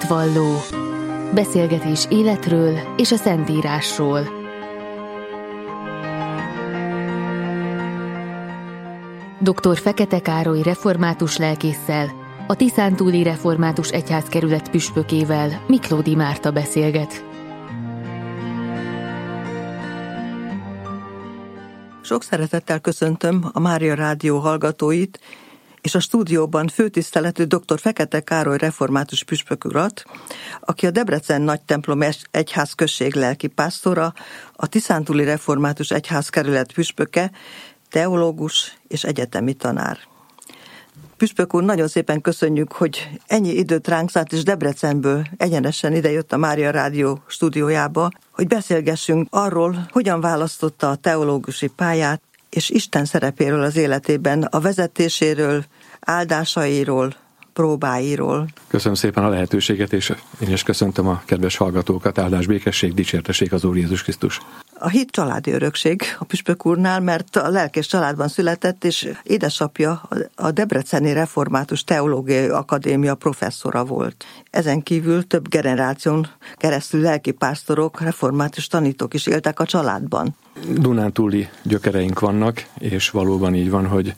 Hitvalló. Beszélgetés életről és a Szentírásról. Dr. Fekete Károly református lelkésszel, a Tiszántúli Református Egyházkerület püspökével, Miklódi Márta beszélget. Sok szeretettel köszöntöm a Mária Rádió hallgatóit, és a stúdióban főtiszteletű dr. Fekete Károly református püspök urat, aki a Debrecen Nagytemplom Egyház község lelkipásztora, a Tiszántúli Református Egyházkerület püspöke, teológus és egyetemi tanár. Püspök úr, nagyon szépen köszönjük, hogy ennyi időt ránk szánt, és Debrecenből egyenesen idejött a Mária Rádió stúdiójába, hogy beszélgessünk arról, hogyan választotta a teológusi pályát, és Isten szerepéről az életében, a vezetéséről, áldásairól, próbáiról. Köszönöm szépen a lehetőséget, és én is köszöntöm a kedves hallgatókat. Áldás, békesség, dicsértessék az Úr Jézus Krisztus. A hit családi örökség a püspök úrnál, mert a lelkész családban született, és édesapja a Debreceni Református Teológiai Akadémia professzora volt. Ezen kívül több generáción keresztül lelkipásztorok, református tanítók is éltek a családban. Dunántúli gyökereink vannak, és valóban így van, hogy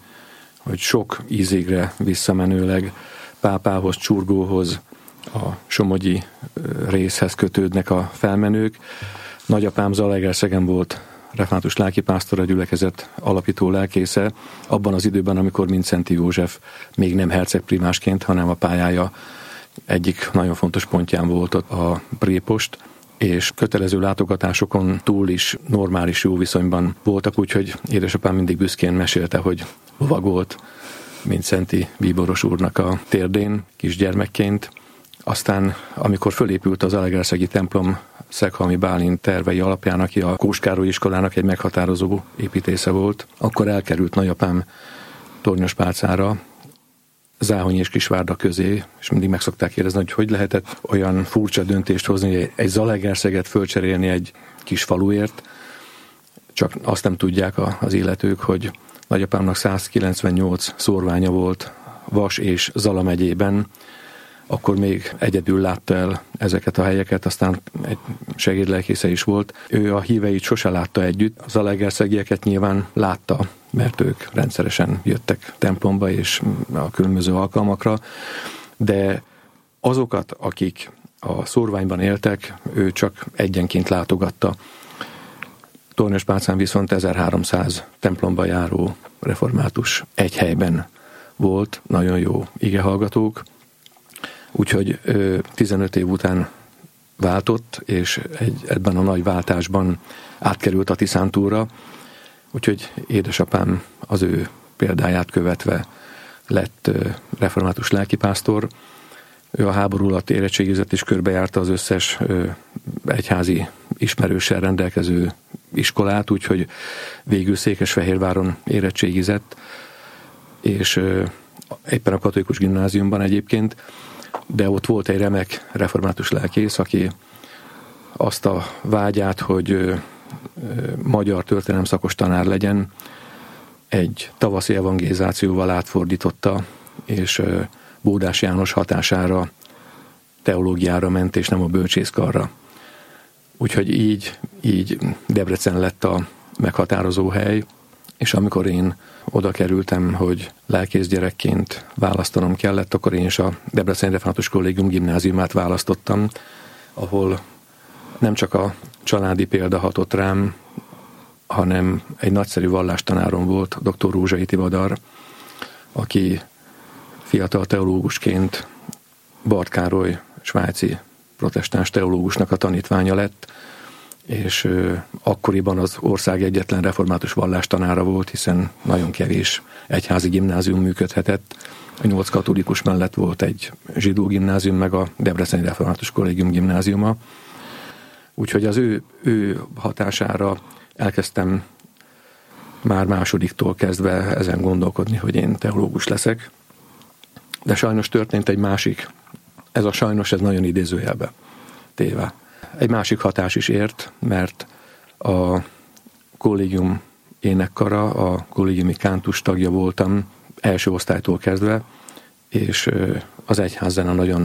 sok ízigre visszamenőleg Pápához, Csurgóhoz, a somogyi részhez kötődnek a felmenők. Nagyapám Zalaegerszegen volt református lelkipásztor, a gyülekezet alapító lelkésze, abban az időben, amikor Mindszenty József még nem hercegprimásként, hanem a pályája egyik nagyon fontos pontján volt ott a prépost, és kötelező látogatásokon túl is normális jó viszonyban voltak, úgyhogy édesapám mindig büszkén mesélte, hogy lovagolt Mindszenty bíboros úrnak a térdén kisgyermekként. Aztán, amikor fölépült az zalaegerszegi templom Szeghalmi Bálint tervei alapján, aki a Kós Károly iskolának egy meghatározó építésze volt, akkor elkerült nagyapám Tornyospálcára, Záhony és Kisvárda közé, és mindig meg szokták kérdezni, hogy lehetett olyan furcsa döntést hozni, hogy egy Zalaegerszeget fölcserélni egy kis faluért. Csak azt nem tudják az illetők, hogy nagyapámnak 198 szórványa volt Vas és Zala megyében, akkor még egyedül látta el ezeket a helyeket, aztán egy segédlelkésze is volt. Ő a híveit sose látta együtt, a zalaegerszegieket nyilván látta, mert ők rendszeresen jöttek templomba és a különböző alkalmakra, de azokat, akik a szórványban éltek, ő csak egyenként látogatta. Tornyospálcán viszont 1300 templomba járó református egy helyben volt, nagyon jó igehallgatók, úgyhogy 15 év után váltott, és ebben a nagy váltásban átkerült a Tiszántúlra, úgyhogy édesapám az ő példáját követve lett református lelkipásztor. Ő a háború alatt érettségizett, és körbejárta az összes egyházi ismerőssel rendelkező iskolát, úgyhogy végül Székesfehérváron érettségizett, és éppen a katolikus gimnáziumban egyébként, de ott volt egy remek református lelkész, aki azt a vágyát, hogy magyar történelemszakos tanár legyen, egy tavaszi evangelizációval átfordította, és Bódás János hatására teológiára ment, és nem a bölcsészkarra. Úgyhogy így Debrecen lett a meghatározó hely, és amikor én oda kerültem, hogy lelkész gyerekként választanom kellett, akkor én is a Debreceni Református Kollégium gimnáziumát választottam, ahol nem csak a családi példa hatott rám, hanem egy nagyszerű vallástanárom volt, dr. Rózsai Tivadar, aki fiatal teológusként Barth Károly svájci protestáns teológusnak a tanítványa lett, és akkoriban az ország egyetlen református vallástanára volt, hiszen nagyon kevés egyházi gimnázium működhetett. A 8 katolikus mellett volt egy zsidó gimnázium, meg a Debreceni Református Kollégium gimnáziuma. Úgyhogy az ő hatására elkezdtem már másodiktól kezdve ezen gondolkodni, hogy én teológus leszek. De sajnos történt egy másik, ez nagyon idézőjelbe téve. Egy másik hatás is ért, mert a kollégium énekkara, a kollégiumi kántus tagja voltam első osztálytól kezdve, és az egyházzene nagyon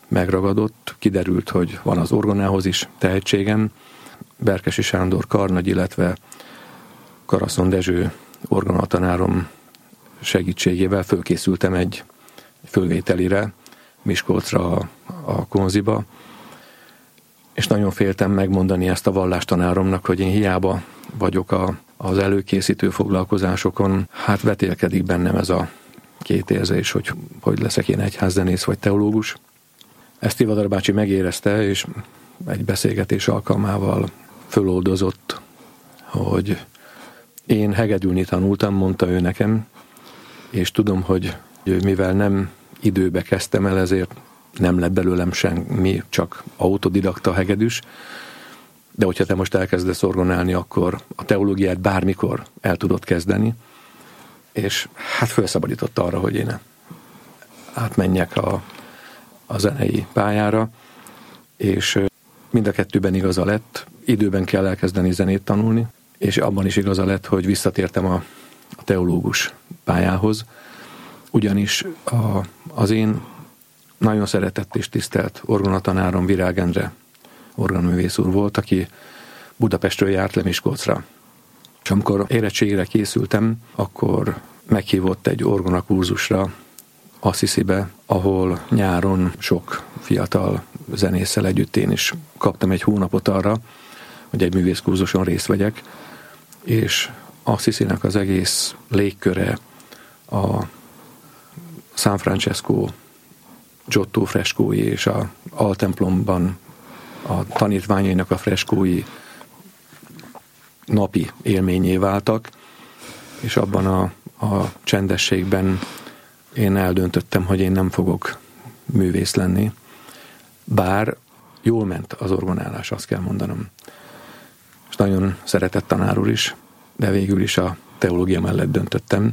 megragadott, kiderült, hogy van az orgonához is tehetségem. Berkesi Sándor karnagy, illetve Karaszon Dezső orgonatanárom segítségével fölkészültem egy fölvételire Miskolcra a Konziba, és nagyon féltem megmondani ezt a vallástanáromnak, hogy én hiába vagyok az előkészítő foglalkozásokon, hát vetélkedik bennem ez a két érzés, hogy leszek én egyházzenész vagy teológus. Ezt Tivadar bácsi megérezte, és egy beszélgetés alkalmával föloldozott, hogy én hegedülni tanultam, mondta ő nekem, és tudom, hogy mivel nem időbe kezdtem el, ezért nem lett belőlem semmi, csak autodidakta hegedűs, de hogyha te most elkezdesz orgonálni, akkor a teológiát bármikor el tudod kezdeni, és hát felszabadított arra, hogy én átmenjek a zenei pályára, és mind a kettőben igaza lett, időben kell elkezdeni zenét tanulni, és abban is igaza lett, hogy visszatértem a teológus pályához, ugyanis az én nagyon szeretett és tisztelt orgonatanárom Virág Endre orgonművész úr volt, aki Budapestről járt le Miskolcra. És amikor érettségére készültem, akkor meghívott egy orgonakurzusra Assisibe, ahol nyáron sok fiatal zenésszel együtt én is kaptam egy hónapot arra, hogy egy művészkurzuson részt vegyek, és Assisinek az egész légköre, a San Francesco Giotto freskói és a altemplomban a tanítványainak a freskói napi élményé váltak, és abban a csendességben én eldöntöttem, hogy én nem fogok művész lenni, bár jól ment az orgonálás, azt kell mondanom. És nagyon szeretett tanár úr is, de végül is a teológia mellett döntöttem,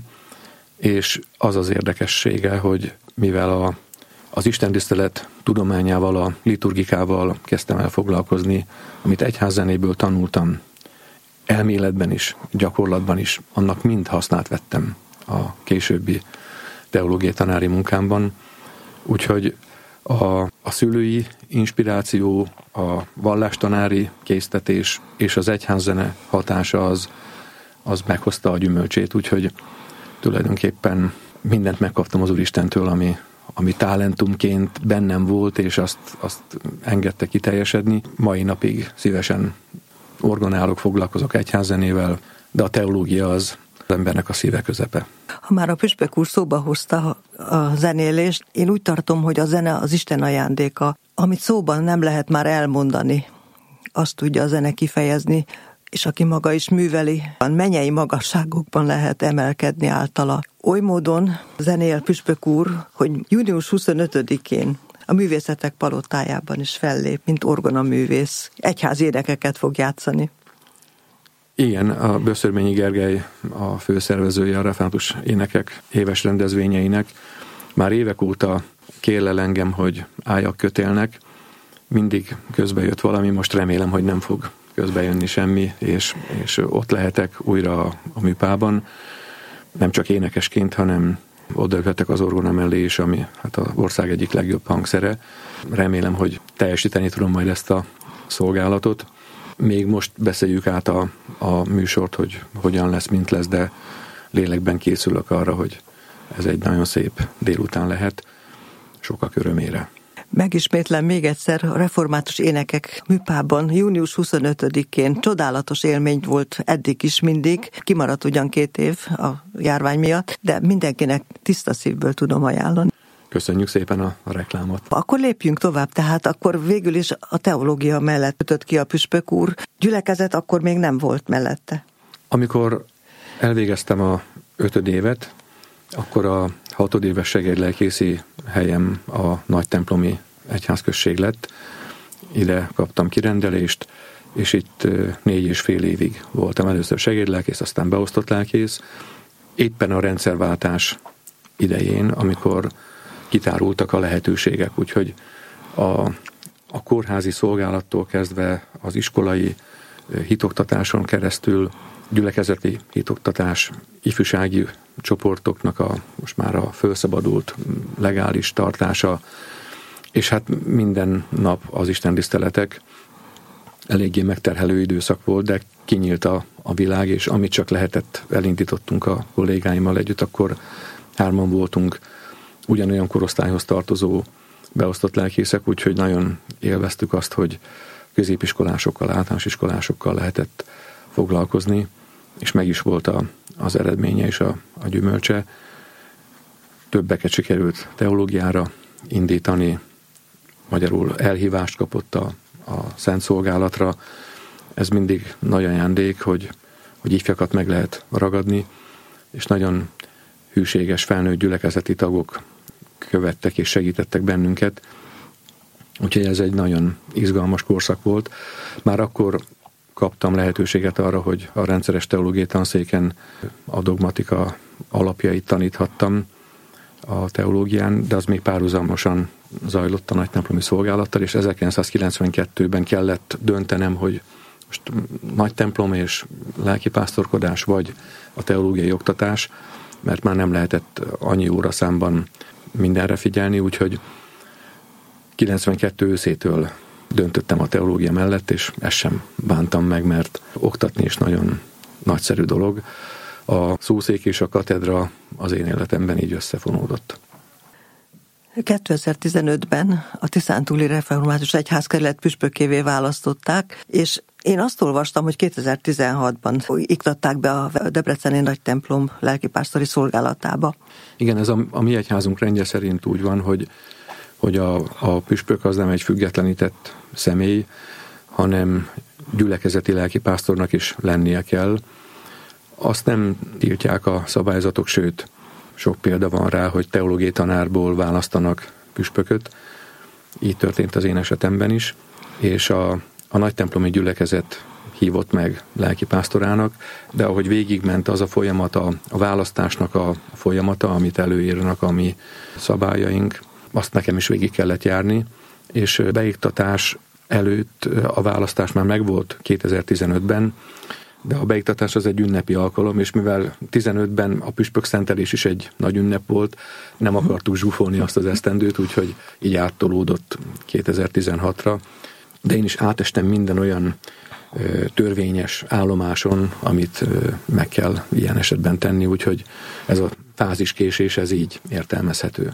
és az az érdekessége, hogy mivel az istentisztelet tudományával, a liturgikával kezdtem el foglalkozni, amit egyházzenéből tanultam, elméletben is, gyakorlatban is, annak mind hasznát vettem a későbbi teológiai tanári munkámban. Úgyhogy a szülői inspiráció, a vallástanári késztetés és az egyházzene hatása az meghozta a gyümölcsét, úgyhogy tulajdonképpen mindent megkaptam az Úristentől, ami talentumként bennem volt, és azt engedte kiteljesedni. Mai napig szívesen orgonálok, foglalkozok egyházzenével, de a teológia az embernek a szíve közepe. Ha már a püspök úr szóba hozta a zenélést, én úgy tartom, hogy a zene az Isten ajándéka, amit szóban nem lehet már elmondani, azt tudja a zene kifejezni, és aki maga is műveli, a mennyei magasságokban lehet emelkedni általa. Oly módon zenél püspök úr, hogy június 25-én a Művészetek Palotájában is fellép, mint orgonaművész. Egyházi énekeket fog játszani. Igen, a Böszörményi Gergely a főszervezője a református énekek éves rendezvényeinek. Már évek óta kérlel engem, hogy álljak kötélnek. Mindig közbe jött valami, most remélem, hogy nem fog közbejönni semmi, és ott lehetek újra a műpában. Nem csak énekesként, hanem odaülhetek az orgona mellé is, ami hát az ország egyik legjobb hangszere. Remélem, hogy teljesíteni tudom majd ezt a szolgálatot. Még most beszéljük át a műsort, hogy hogyan lesz, mint lesz, de lélekben készülök arra, hogy ez egy nagyon szép délután lehet, sokak örömére. Megismétlem még egyszer, a református énekek műpában június 25-én csodálatos élmény volt eddig is mindig, kimaradt ugyan 2 év a járvány miatt, de mindenkinek tiszta szívből tudom ajánlani. Köszönjük szépen a reklámot. Akkor lépjünk tovább, tehát akkor végül is a teológia mellett kötött ki a püspök úr, gyülekezet akkor még nem volt mellette. Amikor elvégeztem a 5. évet, akkor a 6. éves segédlelkészi helyem a nagytemplomi egyházközség lett. Ide kaptam kirendelést, és itt 4,5 évig voltam először segédlelkész, aztán beosztott lelkész. Éppen a rendszerváltás idején, amikor kitárultak a lehetőségek, úgyhogy a kórházi szolgálattól kezdve az iskolai hitoktatáson keresztül, gyülekezeti hitoktatás, ifjúsági csoportoknak most már a felszabadult legális tartása, És hát minden nap az istentiszteletek, eléggé megterhelő időszak volt, de kinyílt a világ, és amit csak lehetett, elindítottunk a kollégáimmal együtt, akkor 3 voltunk ugyanolyan korosztályhoz tartozó beosztott lelkészek, úgyhogy nagyon élveztük azt, hogy középiskolásokkal, általános iskolásokkal lehetett foglalkozni, és meg is volt az eredménye és a gyümölcse. Többeket sikerült teológiára indítani, magyarul elhívást kapott a szent szolgálatra. Ez mindig nagy ajándék, hogy ifjakat meg lehet ragadni, és nagyon hűséges felnőtt gyülekezeti tagok követtek és segítettek bennünket. Úgyhogy ez egy nagyon izgalmas korszak volt. Már akkor kaptam lehetőséget arra, hogy a rendszeres teológiai tanszéken a dogmatika alapjait taníthattam a teológián, de az még párhuzamosan zajlott a nagytemplomi szolgálattal, és 1992-ben kellett döntenem, hogy most nagytemplom és lelkipásztorkodás, vagy a teológiai oktatás, mert már nem lehetett annyi óraszámban mindenre figyelni, úgyhogy 92 őszétől döntöttem a teológia mellett, és ezt sem bántam meg, mert oktatni is nagyon nagyszerű dolog. A szószék és a katedra az én életemben így összefonódott. 2015-ben a Tiszántúli Református Egyházkerület püspökévé választották, és én azt olvastam, hogy 2016-ban iktatták be a debreceni nagytemplom lelkipásztori szolgálatába. Igen, ez a mi egyházunk rendje szerint úgy van, hogy a püspök az nem egy függetlenített személy, hanem gyülekezeti lelkipásztornak is lennie kell. Azt nem tiltják a szabályzatok, sőt, sok példa van rá, hogy teológiai tanárból választanak püspököt. Így történt az én esetemben is, és a nagytemplomi gyülekezet hívott meg lelkipásztorának, de ahogy végigment az a folyamat, a választásnak a folyamata, amit előírnak a mi szabályaink, azt nekem is végig kellett járni, és beiktatás előtt a választás már megvolt 2015-ben, de a beiktatás az egy ünnepi alkalom, és mivel 15-ben a püspök szentelés is egy nagy ünnep volt, nem akartuk zsúfolni azt az esztendőt, úgyhogy így áttolódott 2016-ra. De én is átestem minden olyan törvényes állomáson, amit meg kell ilyen esetben tenni, úgyhogy ez a fáziskésés, ez így értelmezhető.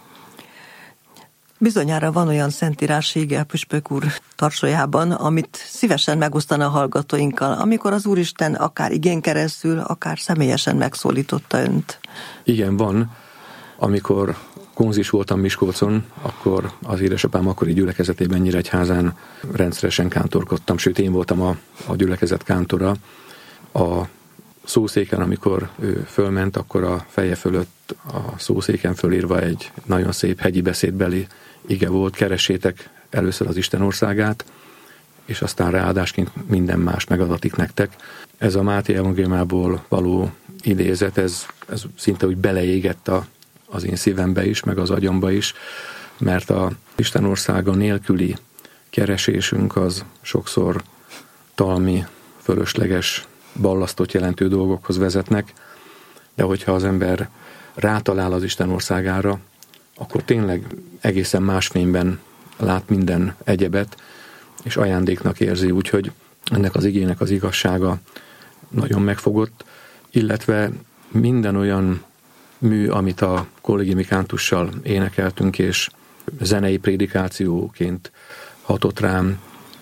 Bizonyára van olyan szentírás ige a püspök úr tartsójában, amit szívesen megosztana a hallgatóinkkal, amikor az Úristen akár igén keresztül, akár személyesen megszólította önt. Igen, van. Amikor konzis voltam Miskolcon, akkor az édesapám akkori gyülekezetében Nyíregyházán rendszeresen kántorkodtam, sőt én voltam a gyülekezet kántora. A szószéken, amikor ő fölment, akkor a feje fölött a szószéken fölírva egy nagyon szép hegyi beszédbeli ige volt: keressétek először az Isten országát, és aztán ráadásként minden más megadatik nektek. Ez a Máté evangéliumából való idézet, ez szinte úgy beleégett az én szívembe is, meg az agyamba is, mert a Isten országa nélküli keresésünk az sokszor talmi, fölösleges, ballasztot jelentő dolgokhoz vezetnek, de hogyha az ember rátalál az Isten országára, akkor tényleg egészen más fényben lát minden egyebet, és ajándéknak érzi, úgyhogy ennek az igének az igazsága nagyon megfogott, illetve minden olyan mű, amit a kollégiumi kántussal énekeltünk, és zenei prédikációként hatott rám,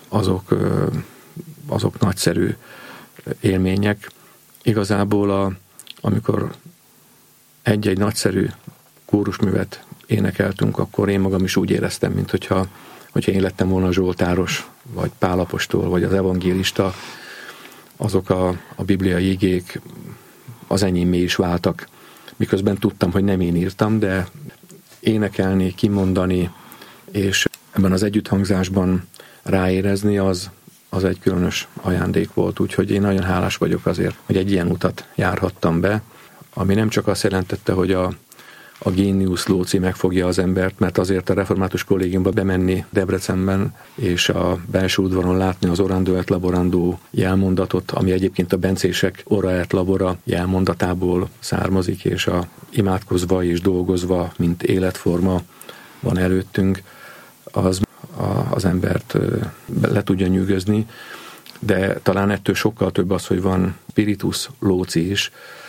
azok nagyszerű élmények. Igazából amikor egy-egy nagyszerű kórusművet énekeltünk, akkor én magam is úgy éreztem, mint hogyha én lettem volna zsoltáros, vagy Pál apostol, vagy az evangélista. Azok a bibliai igék az enyémé is váltak, miközben tudtam, hogy nem én írtam, de énekelni, kimondani, és ebben az együtthangzásban ráérezni, az egy különös ajándék volt, úgyhogy én nagyon hálás vagyok azért, hogy egy ilyen utat járhattam be, ami nem csak azt jelentette, hogy a géniusz lóci megfogja az embert, mert azért a református kollégiumba bemenni Debrecenben, és a belső udvaron látni az orando et laborando jelmondatot, ami egyébként a bencések ora et labora jelmondatából származik, és a imádkozva és dolgozva, mint életforma van előttünk, az embert le tudja nyűgözni, de talán ettől sokkal több az, hogy van spiritus loci is,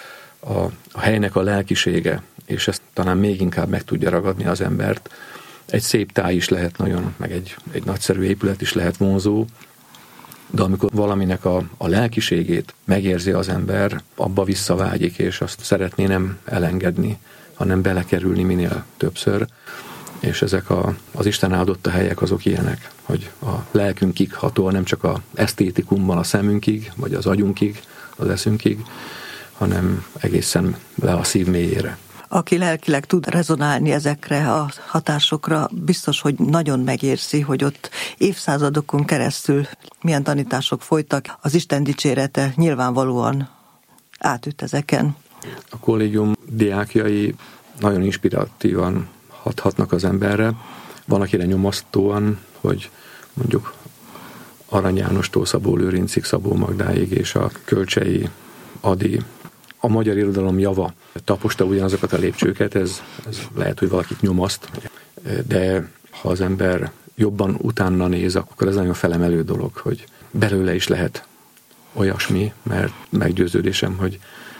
a helynek a lelkisége, és ezt talán még inkább meg tudja ragadni az embert. Egy szép táj is lehet nagyon, meg egy nagyszerű épület is lehet vonzó, de amikor valaminek a lelkiségét megérzi az ember, abba visszavágyik, és azt szeretné nem elengedni, hanem belekerülni minél többször. És ezek az Isten áldotta helyek azok ilyenek, hogy a lelkünkig hatol, nem csak az esztétikumban a szemünkig, vagy az agyunkig, az eszünkig, hanem egészen le a szív mélyére. Aki lelkileg tud rezonálni ezekre a hatásokra, biztos, hogy nagyon megérzi, hogy ott évszázadokon keresztül milyen tanítások folytak. Az Isten dicsérete nyilvánvalóan átüt ezeken. A kollégium diákjai nagyon inspiratívan hathatnak az emberre. Van, akire nyomasztóan, hogy mondjuk Arany Jánostól Szabó Lőrincig, Szabó Magdáig és a Kölcsei Adi, a magyar irodalom java taposta ugyanazokat a lépcsőket, ez lehet, hogy valakit nyomaszt, de ha az ember jobban utána néz, akkor ez nagyon felemelő dolog, hogy belőle is lehet olyasmi, mert meggyőződésem, hogy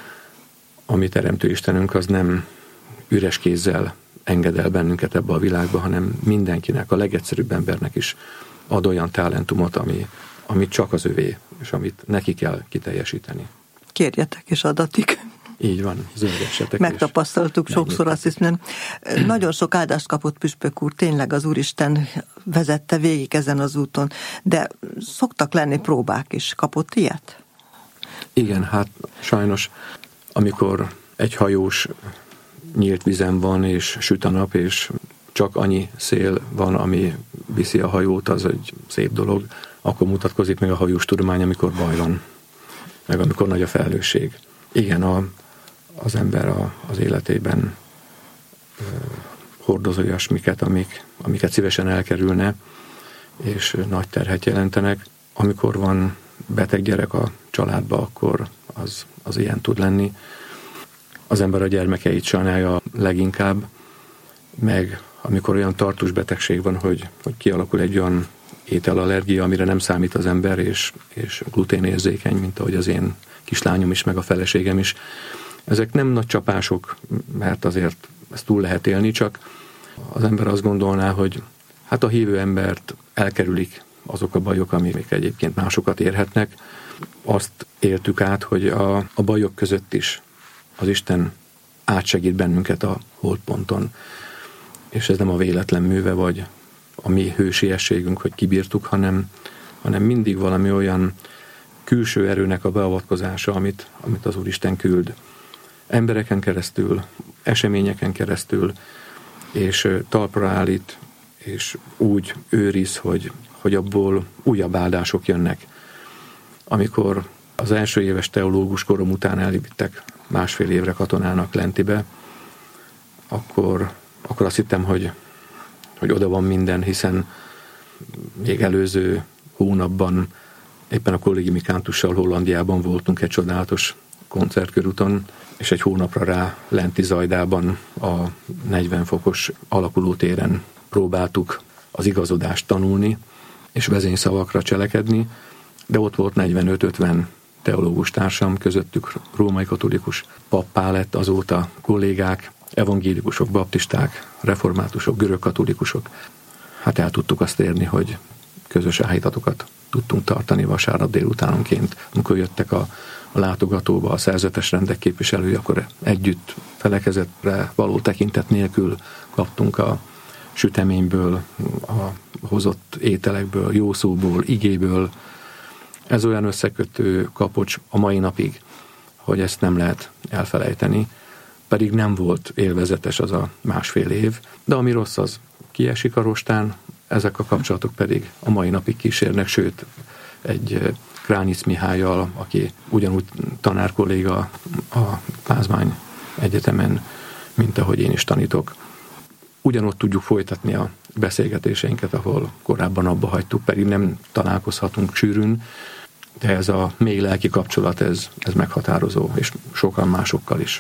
a mi teremtő Istenünk az nem üres kézzel enged el bennünket ebbe a világba, hanem mindenkinek, a legegyszerűbb embernek is ad olyan talentumot, ami csak az övé, és amit neki kell kiteljesíteni. Kérjetek és adatik. Így van, zörgessetek. Megtapasztaltuk sokszor, azt hiszem. Nagyon sok áldást kapott püspök úr, tényleg az Úristen vezette végig ezen az úton, de szoktak lenni próbák is. Kapott ilyet? Igen, hát sajnos, amikor egy hajós nyílt vizen van, és süt a nap, és csak annyi szél van, ami viszi a hajót, az egy szép dolog, akkor mutatkozik meg a hajós tudomány, amikor baj van, meg amikor nagy a felelősség. Igen, az ember az életében hordoz olyasmiket, amiket szívesen elkerülne, és nagy terhet jelentenek. Amikor van beteg gyerek a családba, akkor az ilyen tud lenni. Az ember a gyermekeit sajnálja leginkább, meg amikor olyan tartós betegség van, hogy kialakul egy olyan ételallergia, amire nem számít az ember, és gluténérzékeny, mint ahogy az én kislányom is, meg a feleségem is. Ezek nem nagy csapások, mert azért ezt túl lehet élni, csak az ember azt gondolná, hogy hát a hívő embert elkerülik azok a bajok, amik egyébként másokat érhetnek. Azt éltük át, hogy a bajok között is az Isten átsegít bennünket a holdponton. És ez nem a véletlen műve, vagy a mi hősiességünk, hogy kibírtuk, hanem mindig valami olyan külső erőnek a beavatkozása, amit az Úristen küld. Embereken keresztül, eseményeken keresztül, és talpra állít, és úgy őriz, hogy abból újabb áldások jönnek. Amikor az első éves teológus korom után elvittek 1,5 évre katonának Lentibe, akkor azt hittem, hogy oda van minden, hiszen még előző hónapban éppen a kollégiumi kántussal Hollandiában voltunk egy csodálatos koncertkörúton, és egy hónapra rá Lenti Zajdában a 40 fokos alakulótéren próbáltuk az igazodást tanulni, és vezényszavakra cselekedni, de ott volt 45-50 teológus társam, közöttük római katolikus pappá lett azóta kollégák, evangélikusok, baptisták, reformátusok, görögkatolikusok. Hát el tudtuk azt érni, hogy közös áhítatokat tudtunk tartani vasárnap délutánonként. Amikor jöttek a látogatóba a szerzetes rendek képviselői, akkor együtt felekezetre való tekintet nélkül kaptunk a süteményből, a hozott ételekből, jó szóból, igéből. Ez olyan összekötő kapocs a mai napig, hogy ezt nem lehet elfelejteni. Pedig nem volt élvezetes az a 1,5 év, de ami rossz, az kiesik a rostán, ezek a kapcsolatok pedig a mai napig kísérnek, sőt, egy Krányic Mihályal, aki ugyanúgy tanárkolléga a Pázmány Egyetemen, mint ahogy én is tanítok. Ugyanott tudjuk folytatni a beszélgetéseinket, ahol korábban abba hagytuk, pedig nem találkozhatunk sűrűn, de ez a mély lelki kapcsolat, ez meghatározó, és sokan másokkal is.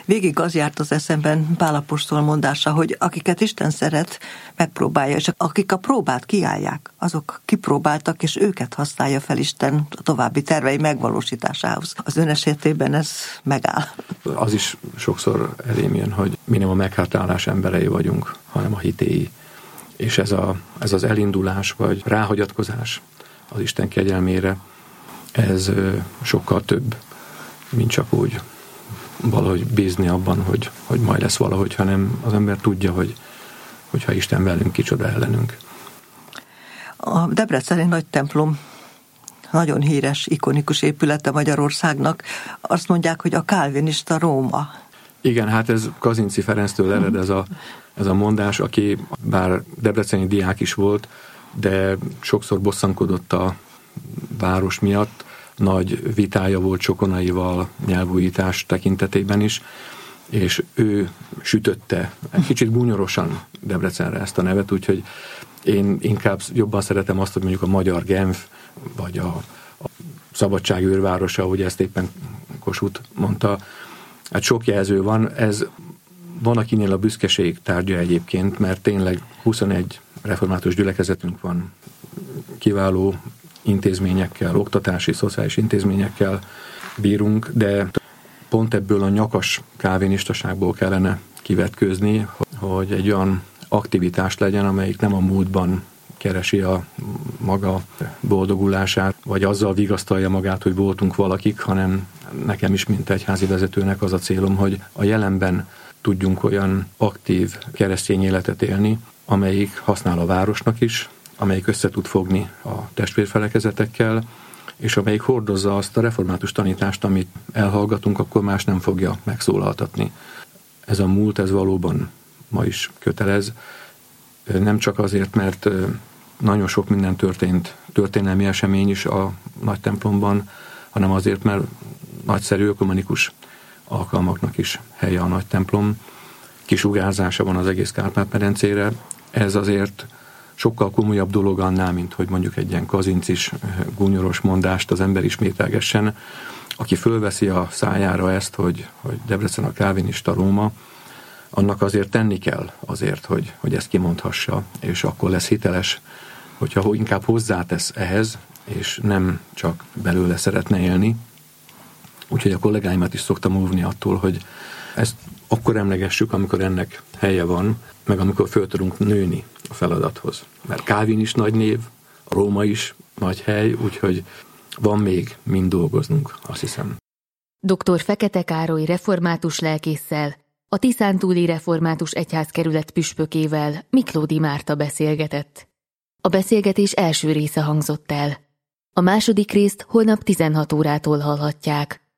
Végig az járt az eszemben Pál apostol mondása, hogy akiket Isten szeret, megpróbálja, és akik a próbát kiállják, azok kipróbáltak, és őket használja fel Isten a további tervei megvalósításához. Az ön esetében ez megáll. Az is sokszor elém jön, hogy mi nem a meghátálás emberei vagyunk, hanem a hitéi. És ez az elindulás, vagy ráhagyatkozás az Isten kegyelmére, ez sokkal több, mint csak úgy valahogy bízni abban, hogy majd lesz valahogy, hanem az ember tudja, hogy ha Isten velünk, kicsoda ellenünk. A debreceni nagy templom nagyon híres, ikonikus épülete Magyarországnak. Azt mondják, hogy a kálvinista Róma. Igen, hát ez Kazinczy Ferenctől ered ez a mondás, aki bár debreceni diák is volt, de sokszor bosszankodott a város miatt. Nagy vitája volt Csokonaival nyelvújítás tekintetében is, és ő sütötte egy kicsit gúnyorosan Debrecenre ezt a nevet, úgyhogy én inkább jobban szeretem azt, hogy mondjuk a magyar Genf, vagy a szabadság őrvárosa, ahogy ezt éppen Kossuth mondta. Hát sok jelző van, ez van akinél a büszkeség tárgya egyébként, mert tényleg 21 református gyülekezetünk van, kiváló intézményekkel, oktatási, szociális intézményekkel bírunk, de pont ebből a nyakas kálvinistaságból kellene kivetkőzni, hogy egy olyan aktivitás legyen, amelyik nem a múltban keresi a maga boldogulását, vagy azzal vigasztalja magát, hogy voltunk valakik, hanem nekem is, mint egyházi vezetőnek az a célom, hogy a jelenben tudjunk olyan aktív keresztény életet élni, amelyik használ a városnak is, amelyik össze tud fogni a testvérfelekezetekkel, és amelyik hordozza azt a református tanítást, amit elhallgatunk, akkor más nem fogja megszólaltatni. Ez a múlt, ez valóban ma is kötelez. Nem csak azért, mert nagyon sok minden történt, történelmi esemény is a nagy templomban, hanem azért, mert nagyszerű ökumenikus alkalmaknak is helye a nagy templom. Kisugárzása van az egész Kárpát-medencére. Ez azért sokkal komolyabb dolog annál, mint hogy mondjuk egy ilyen kazincis, gúnyoros mondást az ember ismételgessen. Aki fölveszi a szájára ezt, hogy Debrecen a kálvinista Róma, annak azért tenni kell azért, hogy ezt kimondhassa, és akkor lesz hiteles, hogyha inkább hozzátesz ehhez, és nem csak belőle szeretne élni. Úgyhogy a kollégáimat is szoktam óvni attól, hogy ezt akkor emlegessük, amikor ennek helye van, meg amikor föl tudunk nőni a feladathoz. Mert Calvin is nagy név, Róma is nagy hely, úgyhogy van még mind dolgoznunk, azt hiszem. Dr. Fekete Károly református lelkésszel, a Tiszántúli Református Egyházkerület püspökével, Miklódi Márta beszélgetett. A beszélgetés első része hangzott el. A második részt holnap 16 órától hallhatják.